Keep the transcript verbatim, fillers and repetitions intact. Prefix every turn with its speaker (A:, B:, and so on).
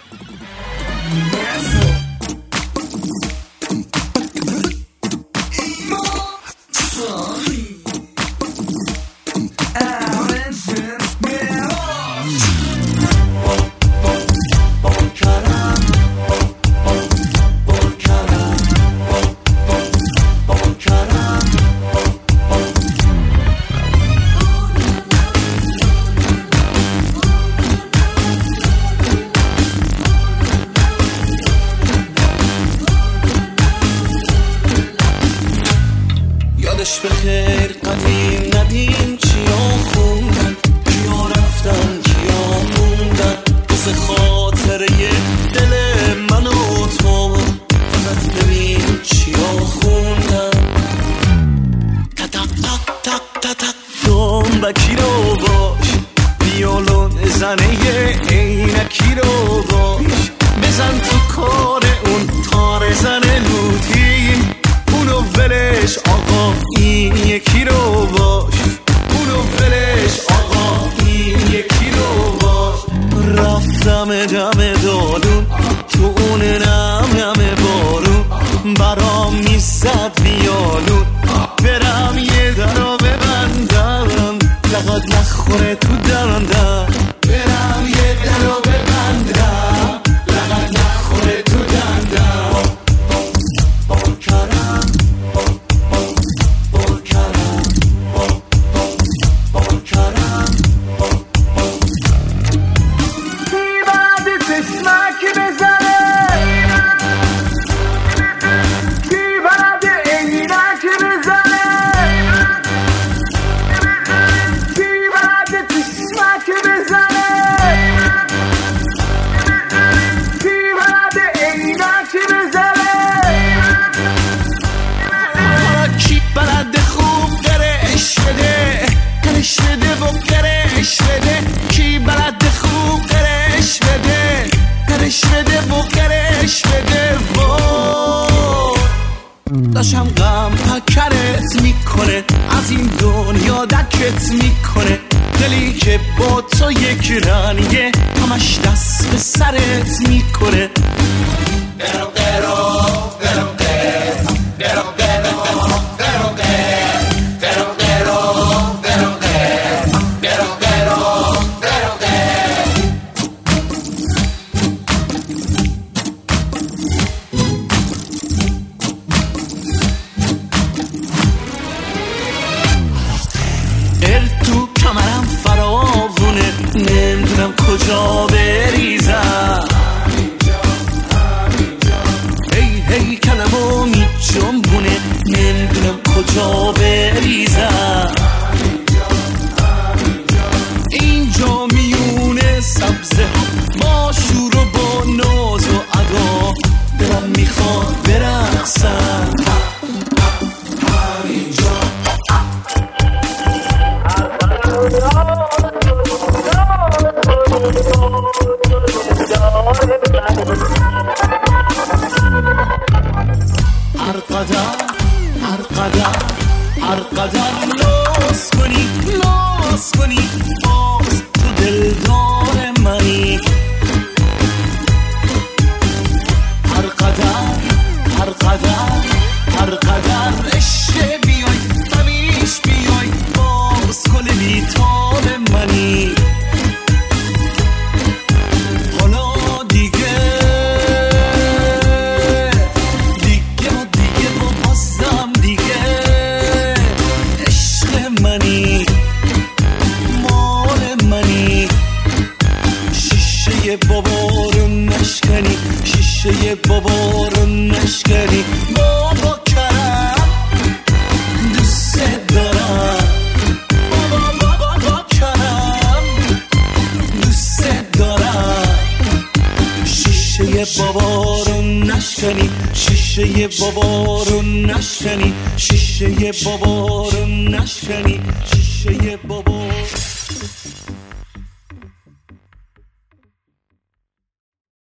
A: یادش بخیر قدیم ندیم چیا خوندن، کیا رفتن کیا موندن، بس خاطره دل من و تو فقط ببین چیا خوندن. تک تک تک تک تک دنبکی رو باش، ویولون زنه عینکی رو باش، بزن تو کار اون تار زن لوتی، اونو ولش آقا این یکی رو باش، اونو ولش آقا این یکی رو باش. رفتم دم دالون تو اون نم نم بارون، برام میزد ویالون، برم یه درو ببندم لقد نخوره تو دندم، برم یه درو ببندم لقد نخوره تو دندم. داشتم غم پکرت میکنه، از این دنیا دکت میکنه، دلی که با تو یک رنگه همش دست به سرت میکنه. درو درو درو درو درو تو کمرم فراوونه، نمیدونم کجا بریزم، هی هی کلمو میجنبونه، نمیدونم کجا بریزم. اینجا میونه سبزه با شور و با ناز و ادا، دلم میخواد برقصم. هر قدر هر قدر هر قدر لاس کنی لاس کنی باز تو دلدار منی. هر قدر هر قدر هر قدر عشق بیای همیش بیای باز کل بیتاب منی. بابا رو نشکنی شیشه بابا رو نشکنی، بابا کرم دوست دارم، بابا بابا بابا کرم دوست دارم. شیشه بابا رو نشکنی شیشه بابا رو نشکنی شیشه بابا رو نشکنی شیشه بابا